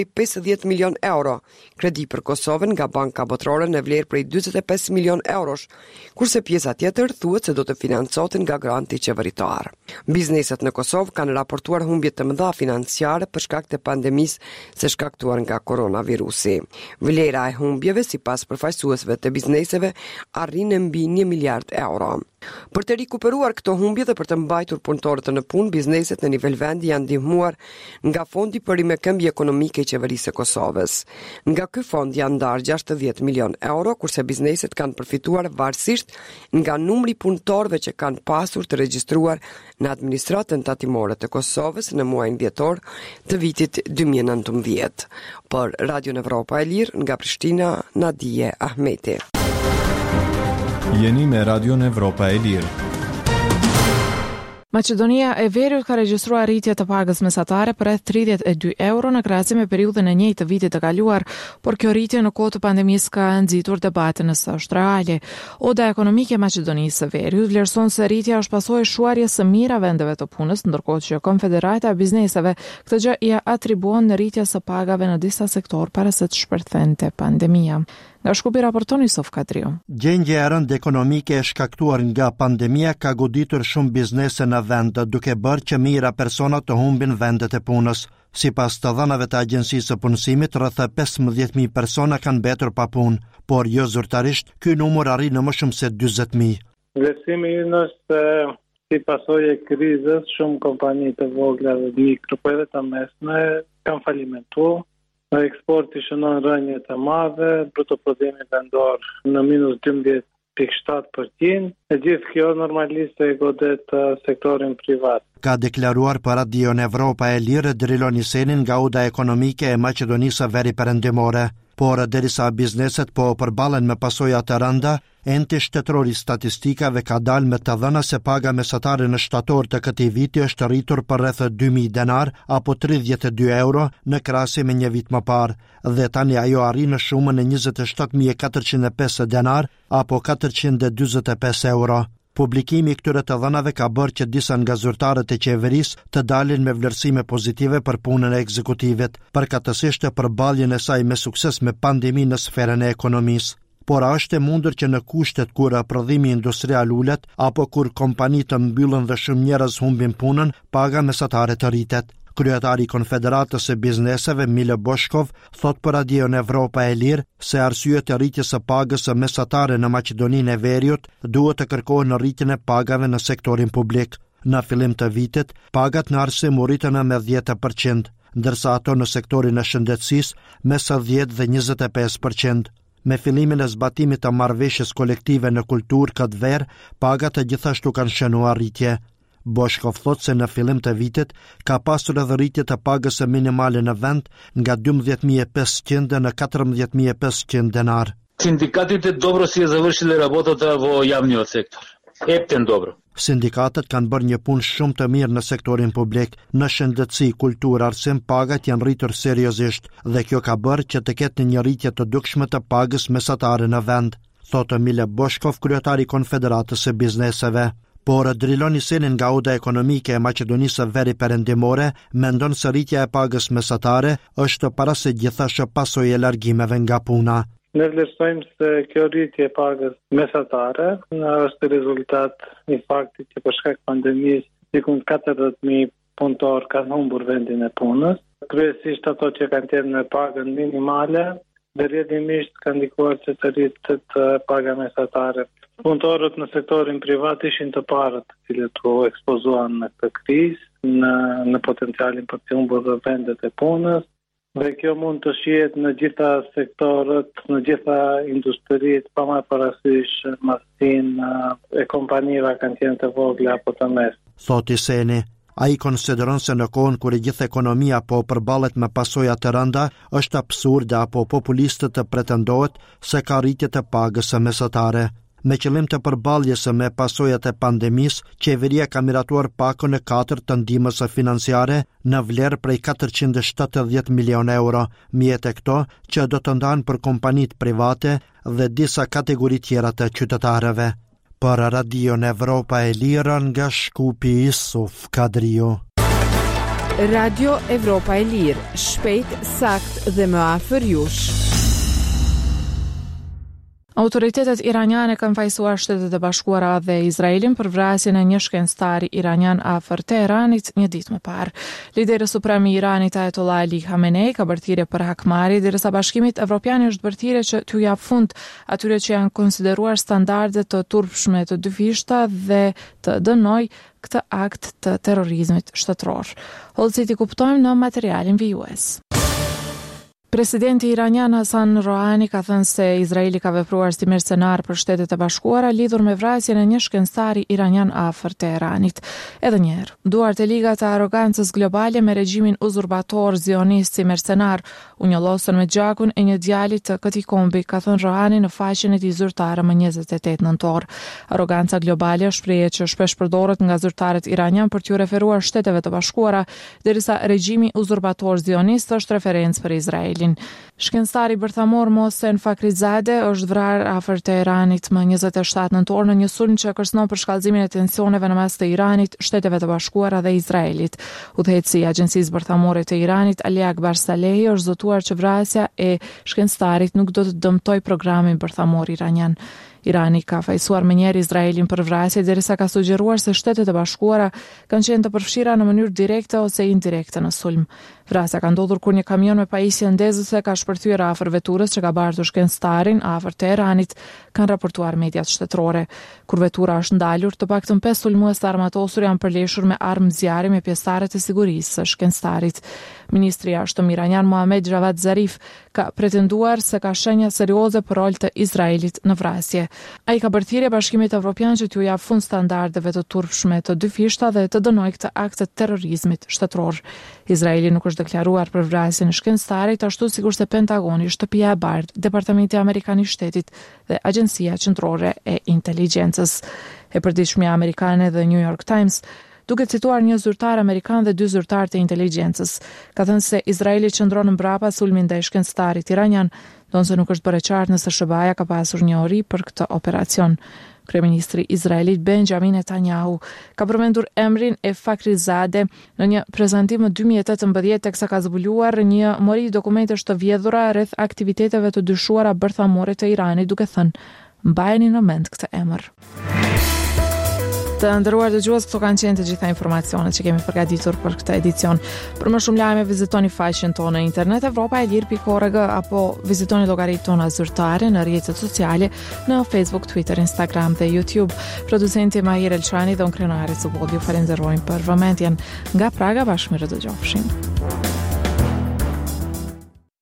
50 milion euro, kredi për Kosovën nga Banka Botërore në vlerë prej 45 milion eurosh, kurse pjesa tjetër thuhet se do të financohet nga granti qeveritar. Bizneset në Kosovë kanë raportuar humbje të mëdha financiare për shkak të pandemisë së shkaktuar nga koronavirusi. Vlera e humbjeve sipas përfaqësuesve të bizneseve arrin në mbi 1 miliard euro. Për të rikuperuar këto humbje dhe për të mbajtur punëtorët në punë, bizneset në nivel vendi janë ndihmuar nga Fondi për Rimëkëmbje Ekonomike i Qeverisë së Kosovës. Nga ky fond janë ndarë 60 milion euro, kurse bizneset kanë përfituar varësisht nga numri punëtorëve që kanë pasur të regjistruar në administratën tatimore të Kosovës në muajin dhjetor të vitit 2019. Për Radio Evropa e Lirë nga Prishtina, Nadije Ahmeti. Jeni me Radio Evropa e Lirë. Maqedonia e Veriut ka regjistruar rritje të pagës mesatare për rreth 32 euro në krahasim me periudhën e njëjtë të vitit të kaluar, por kjo rritje në kohë të pandemisë ka nxitur debatin nëse është reale. Oda ekonomike e Maqedonisë së Veriut vlerëson se rritja është pasojë e shuarjes së mirë vendeve të punës, ndërkohë që Konfederata e Bizneseve këtë gjë ia atribuon në rritjen së pagave në disa sektor para se të shpërthente pandemia. Nga Shkupi raporton Yusuf Kadriu. Gjendja e rëndë ekonomike e shkaktuar nga pandemia ka goditur shumë biznese në vend, duke bërë që mijëra persona të humbin vendet e punës. Sipas të dhënave të Agjencisë së Punësimit, rreth 15.000 persona kanë mbetur pa punë, por jo zyrtarisht, ky numër arrin në më shumë se 40.000. Vlerësimi ynë është si pasojë e krizës, shumë kompani të vogla dhe mikro, po edhe të mesme kanë falimentuar. Në eksporti shënon rënje të madhe, bruto prodhimi vendor në minus 12.7%, e gjithë kjo normalisht e godet sektorin privat. Ka deklaruar për Radio Evropa e Lirë Drilon Isenin nga oda ekonomike e Maqedonisë së Veriperëndimore, por derisa bizneset po përballen me pasoja të rënda, enti shtetëror i statistikave ka dalë me të dhëna se paga mesatare në shtator të këtij viti është rritur për rreth 2.000 denar apo 32 euro në krahasim me një vit më parë, dhe tani ajo arrin në shumën e 27.405 denar apo 445 euro. Publikimi i këtyre të dhënave ka bërë që disa nga zyrtarët e qeverisë të dalin me vlerësime pozitive për punën e ekzekutivit, përkatësisht e përballjen e saj me sukses me pandeminë në sferën e ekonomisë. Por a është e mundur që në kushtet kur prodhimi industrial ulet apo kur kompani të mbyllen dhe shumë njerëz humbin punën, paga mesatare të rritet? Kryetari i Konfederatës së Bizneseve Mile Boshkov thot për Radio Evropa e Lirë se arsyet e rritjes së pagës së mesatare në Maqedoninë e Veriut duhet të kërkohen në rritjen e pagave në sektorin publik. Në fillim të vitit, pagat në arsim u rritën me 10%, ndërsa ato në sektorin e shëndetësisë mes 10 dhe 25%. Me fillimin e zbatimit të marrëveshjes kolektive në kulturë këtë verë, pagat e gjithashtu kanë shënuar rritje. Boshkov thot se në fillim të vitit ka pasur edhe rritje të pagës së minimale në vend nga 12.500 në 14.500 denar. Синдикатите добро си ја завршиле работата во јавниот сектор. Ептен добро. Sindikatet kanë bërë një punë shumë të mirë në sektorin publik, në shëndetësi, kulturë, arsim, pagat janë rritur seriozisht dhe kjo ka bërë që të ketë një rritje të dukshme të pagës mesatare në vend, thotë Mile Boshkov, kryetari i Konfederatës së Bizneseve. Por Drilon Isenin nga oda ekonomike e Maqedonisë së Veriperëndimore mendon se rritja e pagës mesatare është para se gjithashtu pasojë e largimeve nga puna. Ne vlerësojmë se kjo rritje e pagës mesatare është rezultat i faktit që për shkak pandemisë diku 40.000 punëtorë kanë humbur vendin e punës, kryesisht ato që kanë qenë me pagën minimale, dhe rrjedhimisht kanë ndikuar që të rritet paga mesatare. Punëtorët në sektorin privat ishin të parët të cilët u ekspozuan në këtë krizë, në potencialin për të humbur vendet e punës, dhe kjo mund të shihet në gjitha sektorët, në gjitha industritë, pa marrë parasysh masinë e kompanive kanë qenë të vogla apo të mesme. Thot Iseni. Ai konsideron se në kohën kur gjithë ekonomia po përballet me pasoja të rënda, është absurde apo populiste të pretendohet se ka rritje të pagës së mesatare. Me qëllim të përballjes me pasojat e pandemisë, qeveria ka miratuar pakën e 4 të ndihmës financiare në vlerë prej 470 milion euro, mjet e këto që do të ndahen për kompanitë private dhe disa kategori tjera të qytetarëve. Për Radio Evropa e Lirë nga Shkupi Yusuf Kadriu. Radio Evropa e Lirë, shpejt, sakt dhe më afër jush. Autoritetet iraniane kanë fajsuar Shtetet e Bashkuara dhe Izraelin për vrasjen e një shkencëtari iranian afër Teheranit një ditë më parë. Lideri suprem i Iranit Ayatollah Ali Khamenei ka bërthirrje për hakmarrje, derisa Bashkimi Evropian është bërthirrje që t'u jap fund atyre që janë konsideruar standarde të turpshme të dyfishta dhe të dënoj këtë akt të terrorizmit shtetëror. Hollësit i kuptojmë në materialin vijues. Presidenti iranian Hasan Rouhani ka thënë se Izraeli ka vepruar si mercenar për Shtetet e Bashkuara lidhur me vrasjen e një shkencëtari iranian afër Teheranit. Edhe një herë, duart e liga të arrogancës globale me regjimin uzurpator zionist si mercenar u njollosën me gjakun e një djali të këtij kombi, ka thënë Rouhani në faqen e tij zyrtare më 28 nëntor. Arroganca globale është shprehje që shpesh përdoret nga zyrtarët iranian për t'u referuar Shteteve të Bashkuara, derisa regjimi uzurpator zionist është referencë për Izrael. Shkencëtari bërthamor Mohsen Fakhrizadeh është vrarë afër Teheranit më 27 nëntor në një sulm që kërcënon për shkallëzimin e tensioneve në mes të Iranit, Shteteve të Bashkuara dhe Izraelit. Udhëheqësi i Agjencisë Bërthamore të Iranit, Ali Akbar Salehi, është zotuar që vrasja e shkencëtarit nuk do të dëmtojë programin bërthamor iranian. Irani ka fajsuar më njëherë Izraelin për vrasje, derisa ka sugjeruar se Shtetet e Bashkuara kanë qenë të përfshira në mënyrë direkte ose indirekte në sulm. Vrasja ka ndodhur kur një kamion me pajisje ndezëse ka shpërthyer afër veturës që ka bartur shkencëtarin afër Teheranit, kanë raportuar mediat shtetërore. Kur vetura është ndalur, të paktën 5 sulmues të armatosur janë përleshur me armë zjarri me pjesëtarët e sigurisë së shkencëtarit. Ministri i Jashtëm iranian Mohammad Javad Zarif ka pretenduar se ka shenja serioze për rol të Izraelit në vrasje. Ai ka bërthirrje Bashkimit Evropian që t'u jap fund standardeve të turpshme të dyfishta dhe të dënojë këtë akt të terrorizmit shtetëror. Izraeli nuk është deklaruar për vrasjen e shkencëtarit, ashtu sikurse Pentagoni, Shtëpia e Bardhë, Departamenti Amerikan i Shtetit dhe Agjencia Qendrore e Inteligjencës. E përditshmja amerikane dhe New York Times duke cituar një zyrtar amerikan dhe 2 zyrtarë të inteligjencës, ka thënë se Izraeli qëndron mbrapa sulmit ndaj shkencëtarit iranian, ndonse nuk është bërë qartë nëse SBA-ja ka pasur një ori për këtë operacion. Kryeministri izraelit Benjamin Netanyahu ka përmendur emrin e Fakhrizadeh në një prezantim në 2018 teksa ka zbuluar një mori dokumentesh të vjedhura rreth aktiviteteve të dyshuara bërthamore të Iranit, duke thënë: mbajeni në mend këtë emër. Të nderuar dëgjues, këto kanë qenë të gjitha informacionet që kemi përgatitur për këtë edicion. Për më shumë lajme vizitoni faqen tonë në internet evropaelir.org apo vizitoni llogaritë tona zyrtare në rrjetet sociale në Facebook, Twitter, Instagram dhe YouTube. Producenti Mahir Elçani dhe unë krenare Subodhi ju falenderojmë për vëmendjen. Nga Praga bashkë me dëgjofshim.